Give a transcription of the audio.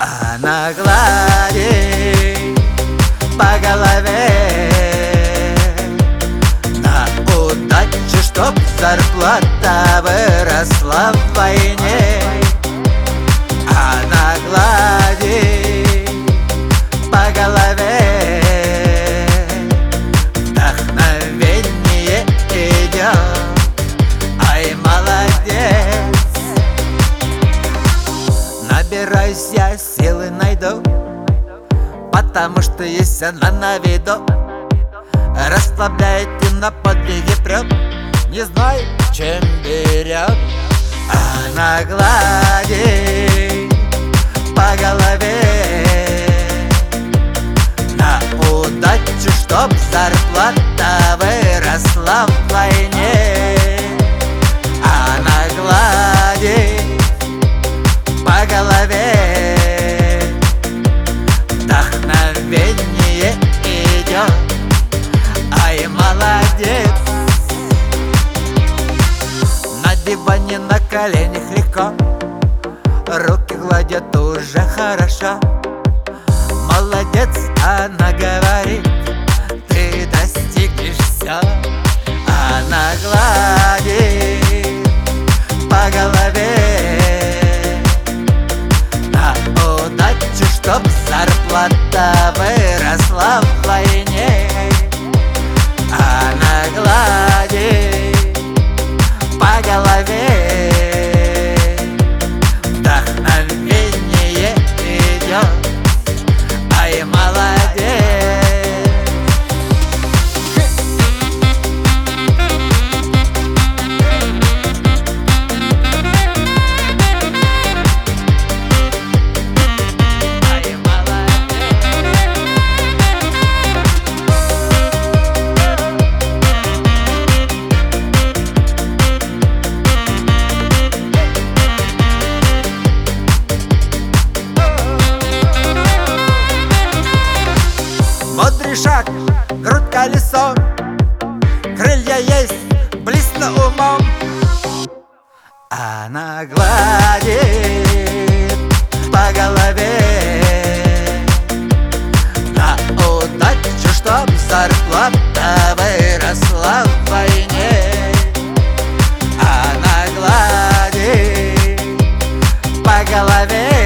Она гладит по голове на удачу, чтоб зарплата выросла в войне. Она гладит по голове, вдохновение идет. Ай, молодец! Набираюсь я, силы найду, потому что есть она на виду. Расслабляет и на подвиги прет, не знаю, чем берет. Она гладит по голове на удачу, чтоб зарплата выросла в войне. Она гладит по голове, вдохновение идет. Ай, молодец! На диване на коленях легко, руки гладят уже хорошо. Молодец, она говорит, ты достигнешь все. Она гладит по голове на удачу, чтоб зарплата выросла в войне. Она гладит по голове, вдохновение идет. Ай, молодец! Мудрый шаг, грудь колесо, крылья есть, близко умом. Она гладит по голове на удачу, чтоб зарплата выросла в войне. Она гладит по голове